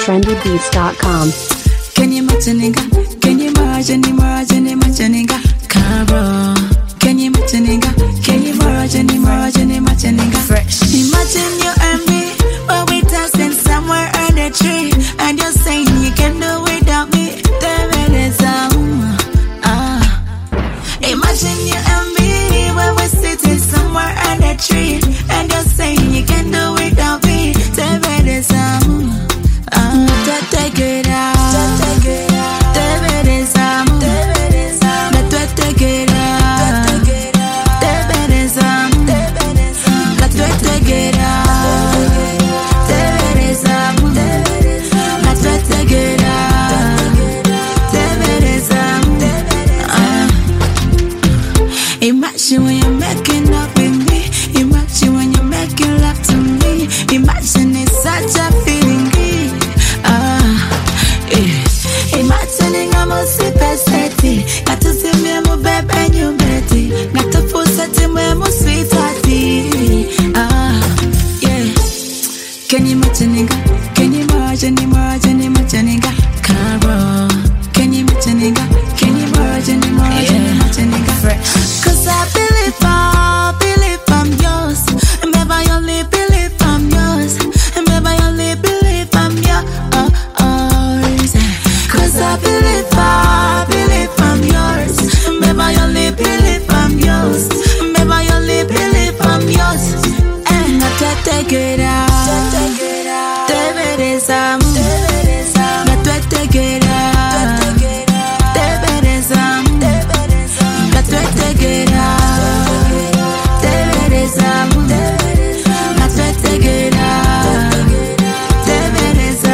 trendybeats.com. Can you imagine nigga? Can you imagine nigga? Caro. Can you imagine nigga? Can you imagine nigga? Fresh. Imagine you and me, but we dancing somewhere on a tree, and you're saying you can do without me. There it is, Imagine you and me, when we're sitting somewhere on a tree, and you're saying you can do without me. There it is, take it out. Imagine when you're making up with me. Imagine when you're making love to me. Imagine it's such a feeling. Imagine I'm a super seti. Got to see me, I'm a baby, and you're ready. Got to put setting me, I'm a sweet party. Yeah. Can you imagine nigga? Can you imagine nigga? Caro. Can you imagine nigga? Can you imagine nigga? Fresh. Cause I believe I'm yours. And baby, I only believe I'm yours. And baby, I only believe I'm yours. Cause I believe I'm yours. And baby, I only believe I'm yours. And baby, I only believe I'm yours. And I can't take it out. There it is, take it out. There it is, take it out. There it is, take it out. There it is,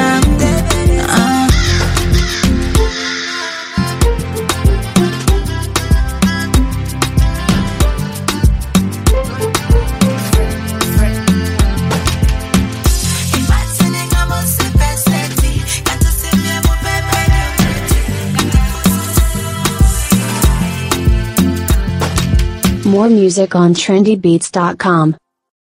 More music on trendybeats.com.